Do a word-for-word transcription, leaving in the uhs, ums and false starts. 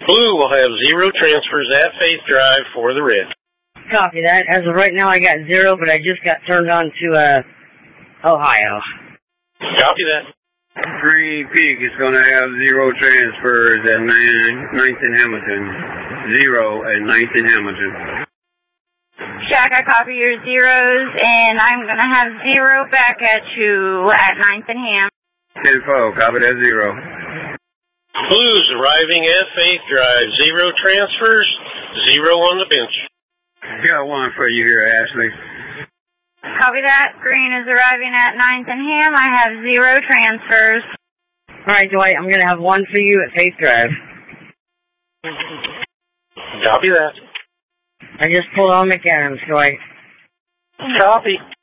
Blue will have zero transfers at Faith Drive for the red. Copy that. As of right now, I got zero, but I just got turned on to uh, Ohio. Copy that. Green Peak is going to have zero transfers at ninth and Hamilton. Zero at ninth and Hamilton. Jack, I copy your zeros, and I'm going to have zero back at you at ninth and Ham. ten four, copy that zero. Blues arriving at Faith Drive. Zero transfers, zero on the bench. Got one for you here, Ashley. Copy that. Green is arriving at ninth and Ham. I have zero transfers. All right, Dwight, I'm going to have one for you at Faith Drive. Copy that. I just pulled on McAdams, Dwight. Copy.